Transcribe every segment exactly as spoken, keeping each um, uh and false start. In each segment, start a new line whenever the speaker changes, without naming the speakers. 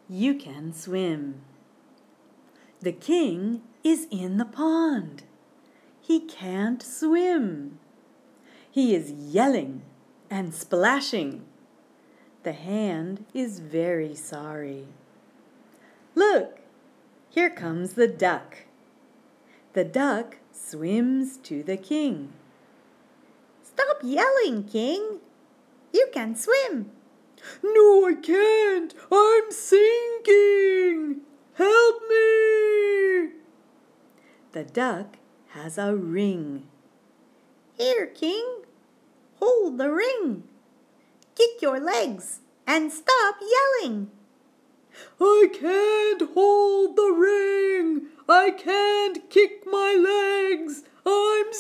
you can swim. The king is in the pond. He can't swim. He is yelling and splashing. The hand is very sorry. Look, here comes the duck. The duck swims to the king.
Stop yelling, King. You can swim.
No, I can't. I'm sinking. Help me. The duck has a ring.
Here, King. Hold the ring. Kick your legs and stop yelling.
I can't hold the ring. I can't kick my legs. I'm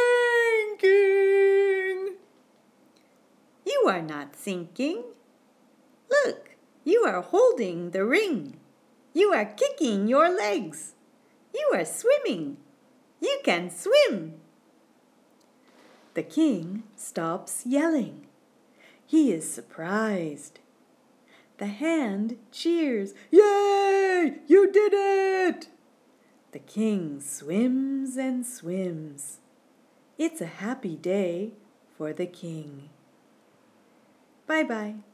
sinking.
You are not sinking. Look, you are holding the ring. You are kicking your legs. You are swimming. You can swim.
The king stops yelling. He is surprised. The hand cheers. Yay! You did it! The king swims and swims. It's a happy day for the king. Bye-bye.